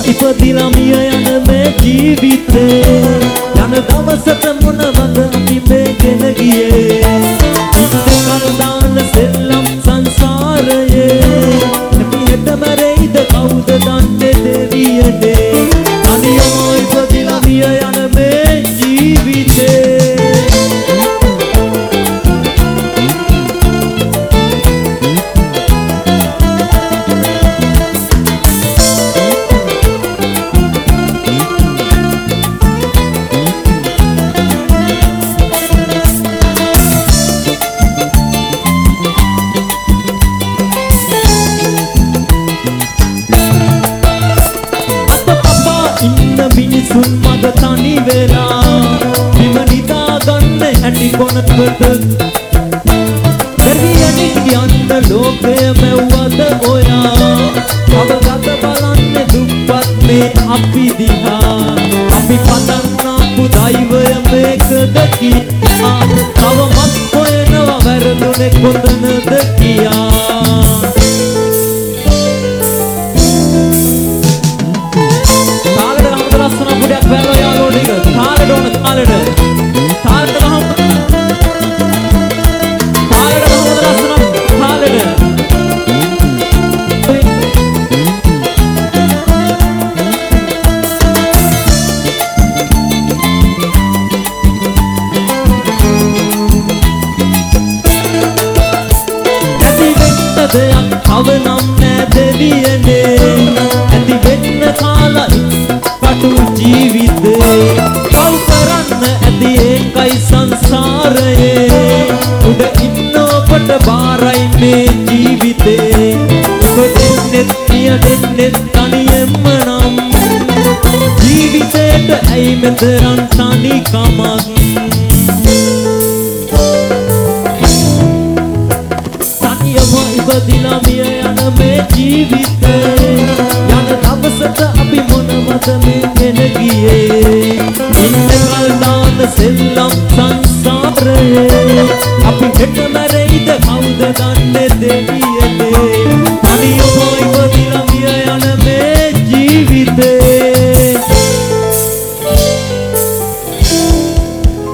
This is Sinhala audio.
ඉපදිලා මිය යන මේ ජීවිතේ යන දවසට මොනවද අපි මේගෙන ගියේ කල් දාන සෙල්ලම් සංසාරයේ අපි හෙට මැරෙයිද කවුද දන්නේ දෙවියනේ අනියෝ ඉපදිලා මිය යන මේ ජීවිතේ මිනිසුන් මග තනි වෙලා බිම නිදා ගන්න ඇටි කොනකට දෙවියනින් යන්න ලෝකය මෙව්වද ඔයා අවගත බලන්න දුප්පත් මේ අපි දිහා අපි පතන්නාපු දෛවය මේකද කියා තවමත් හොයනවා වැරදුනේ කොතනද කියා Bello yaalo diga thaale dona thaale gaham lasana thaale ඇති වෙන්න දෙයක් අවනම් නෑ දෙවියනේ ඇති වෙන්න කාලා පටු ජීවිතේ කව් කරන්න ඇති ඒකයි සංසාරයේ උඩ ඉන්න ඔබට බාරයි මේ ජීවිතේ ඔබ දෙන්නෙත් කියන්නෙත් තනියෙන්ම නම් ජීවිතේට ඇයි මෙතරම් තනිකමක් තනියම ඉපදිලා මිය යන මේ ජීවිතේ යන දවසට අපි මොනවද මේගෙන ගියේ ඉන්න කල් දාන සෙල්ලම් සංසාරයේ අපි හෙට මැරෙයිද කවුද දන්නේ